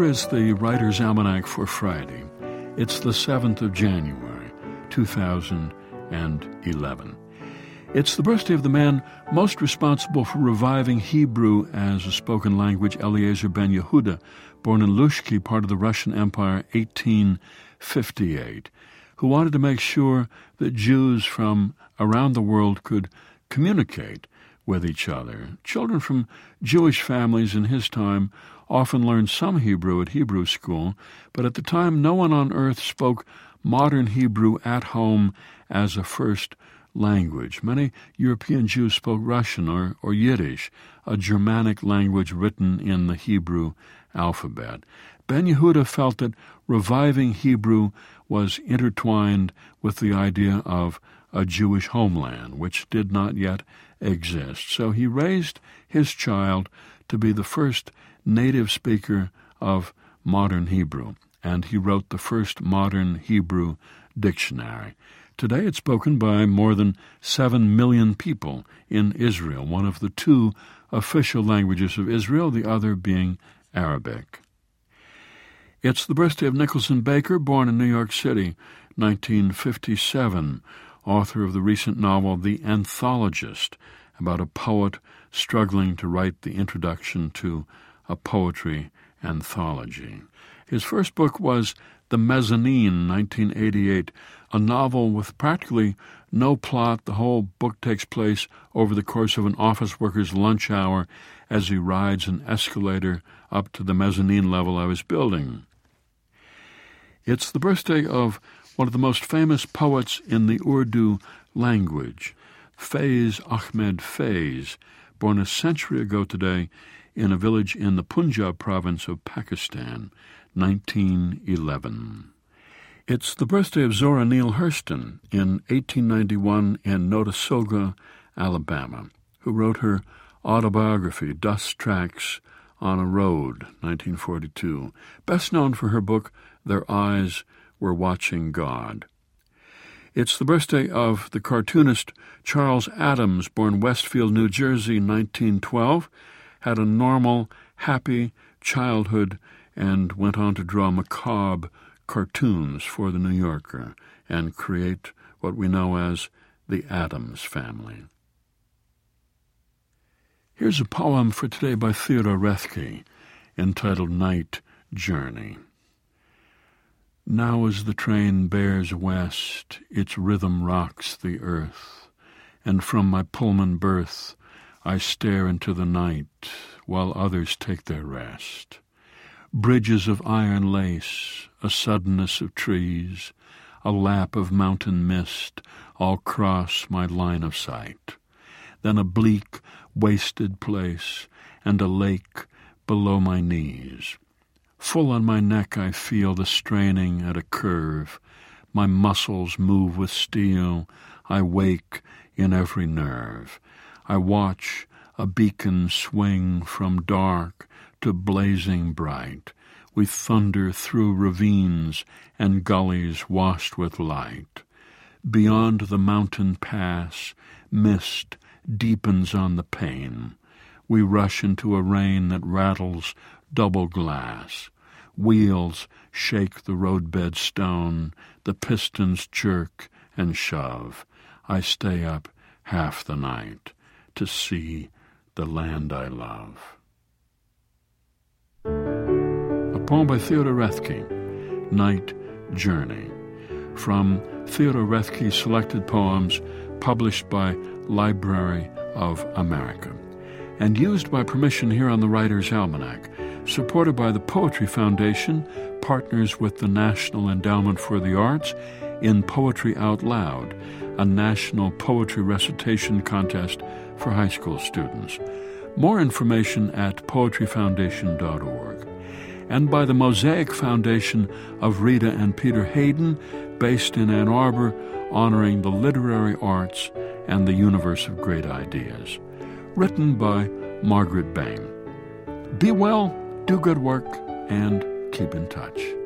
Here is the Writer's Almanac for Friday. It's the 7th of January, 2011. It's the birthday of the man most responsible for reviving Hebrew as a spoken language, Eliezer ben Yehuda, born in Lushki, part of the Russian Empire, 1858, who wanted to make sure that Jews from around the world could communicate with each other. Children from Jewish families in his time often learned some Hebrew at Hebrew school, but at the time no one on earth spoke modern Hebrew at home as a first language. Many European Jews spoke Russian or Yiddish, a Germanic language written in the Hebrew alphabet. Ben Yehuda felt that reviving Hebrew was intertwined with the idea of a Jewish homeland, which did not yet exist. So he raised his child to be the first native speaker of modern Hebrew, and he wrote the first modern Hebrew dictionary. Today it's spoken by more than 7 million people in Israel, one of the two official languages of Israel, the other being Arabic. It's the birthday of Nicholson Baker, born in New York City, 1957, author of the recent novel The Anthologist, about a poet struggling to write the introduction to a poetry anthology. His first book was The Mezzanine, 1988, a novel with practically no plot. The whole book takes place over the course of an office worker's lunch hour as he rides an escalator up to the mezzanine level of his building. It's the birthday of one of the most famous poets in the Urdu language, Faiz Ahmed Faiz, born a century ago today in a village in the Punjab province of Pakistan, 1911. It's the birthday of Zora Neale Hurston in 1891 in Notasulga, Alabama, who wrote her autobiography, Dust Tracks on a Road, 1942, best known for her book, Their Eyes Were Watching God. It's the birthday of the cartoonist Charles Addams, born Westfield, New Jersey, 1912, had a normal, happy childhood, and went on to draw macabre cartoons for the New Yorker and create what we know as the Addams Family. Here's a poem for today by Theodore Roethke, entitled Night Journey. Now as the train bears west, its rhythm rocks the earth, and from my Pullman berth I stare into the night while others take their rest. Bridges of iron lace, a suddenness of trees, a lap of mountain mist all cross my line of sight. Then a bleak, wasted place, and a lake below my knees. Full on my neck I feel the straining at a curve. My muscles move with steel. I wake in every nerve. I watch a beacon swing from dark to blazing bright. We thunder through ravines and gullies washed with light. Beyond the mountain pass, mist deepens on the pane. We rush into a rain that rattles double glass. Wheels shake the roadbed stone, the pistons jerk and shove. I stay up half the night to see the land I love. A poem by Theodore Roethke, Night Journey, from Theodore Roethke's Selected Poems, published by Library of America, and used by permission here on the Writer's Almanac, supported by the Poetry Foundation, partners with the National Endowment for the Arts in Poetry Out Loud, a national poetry recitation contest for high school students. More information at poetryfoundation.org. And by the Mosaic Foundation of Rita and Peter Hayden, based in Ann Arbor, honoring the literary arts and the universe of great ideas. Written by Margaret Bain. Be well, do good work, and keep in touch.